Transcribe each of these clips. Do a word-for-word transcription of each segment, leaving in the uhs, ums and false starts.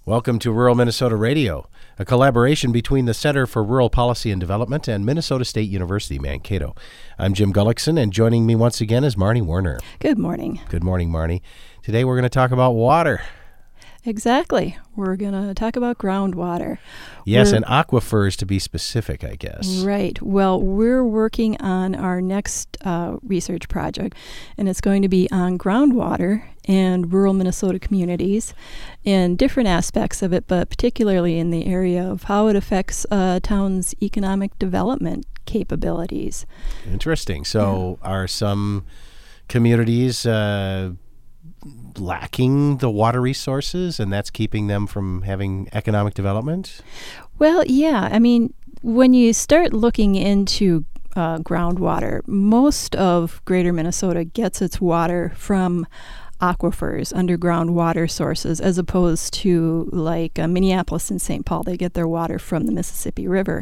Welcome to Rural Minnesota Radio, a collaboration between the Center for Rural Policy and Development and Minnesota State University, Mankato. I'm Jim Gullickson, and joining me once again is Marnie Werner. Good morning. Good morning, Marnie. Today we're going to talk about water. Exactly. We're going to talk about groundwater. Yes, we're, and aquifers to be specific, I guess. Right. Well, we're working on our next uh, research project, and it's going to be on groundwater and rural Minnesota communities and different aspects of it, but particularly in the area of how it affects a town's economic development capabilities. Interesting. So yeah. Are some communities uh, lacking the water resources, and that's keeping them from having economic development? Well, yeah. I mean, when you start looking into uh, groundwater, most of greater Minnesota gets its water from aquifers, underground water sources, as opposed to like uh, Minneapolis and Saint Paul. They get their water from the Mississippi River.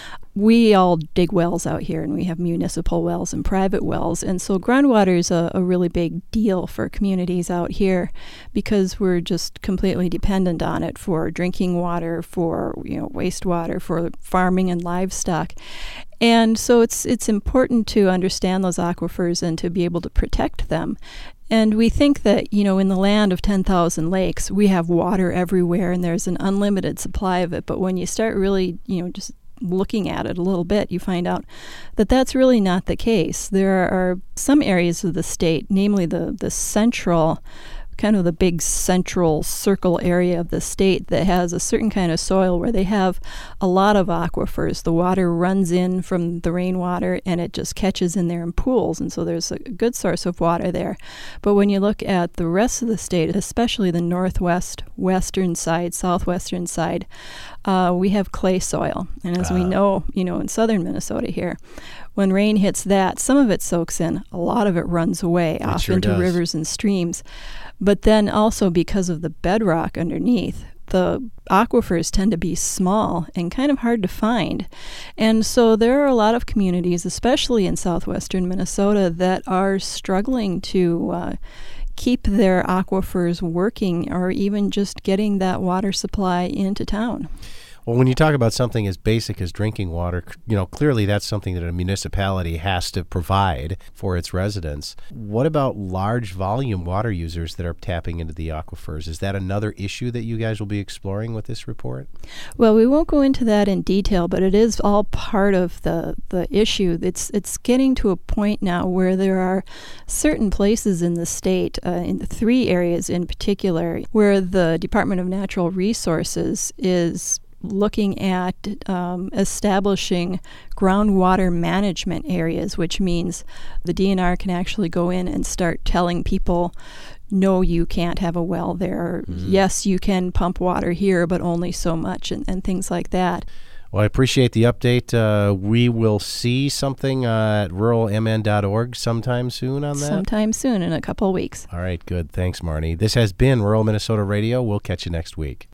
We all dig wells out here, and we have municipal wells and private wells. And so groundwater is a, a really big deal for communities out here because we're just completely dependent on it for drinking water, for you know wastewater, for farming and livestock. And so it's it's important to understand those aquifers and to be able to protect them. And we think that, you know, in the land of ten thousand lakes, we have water everywhere and there's an unlimited supply of it. But when you start really, you know, just looking at it a little bit, you find out that that's really not the case. There are some areas of the state, namely the, the central kind of the big central circle area of the state that has a certain kind of soil where they have a lot of aquifers. The water runs in from the rainwater and it just catches in there in pools, and so there's a good source of water there. But when you look at the rest of the state, especially the northwest, western side, southwestern side, uh, we have clay soil. And as uh. we know, you know, in southern Minnesota here, when rain hits that, some of it soaks in, a lot of it runs away it off sure into does. rivers and streams. But then also because of the bedrock underneath, the aquifers tend to be small and kind of hard to find. And so there are a lot of communities, especially in southwestern Minnesota, that are struggling to uh, keep their aquifers working or even just getting that water supply into town. Well, when you talk about something as basic as drinking water, you know, clearly that's something that a municipality has to provide for its residents. What about large volume water users that are tapping into the aquifers? Is that another issue that you guys will be exploring with this report? Well, we won't go into that in detail, but it is all part of the, the issue. It's it's getting to a point now where there are certain places in the state, uh, in the three areas in particular, where the Department of Natural Resources is looking at um, establishing groundwater management areas, which means the D N R can actually go in and start telling people, no, you can't have a well there. Mm-hmm. Yes, you can pump water here, but only so much, and, and things like that. Well, I appreciate the update. Uh, we will see something uh, at rural m n dot org sometime soon on that? Sometime soon, in a couple of weeks. All right, good. Thanks, Marnie. This has been Rural Minnesota Radio. We'll catch you next week.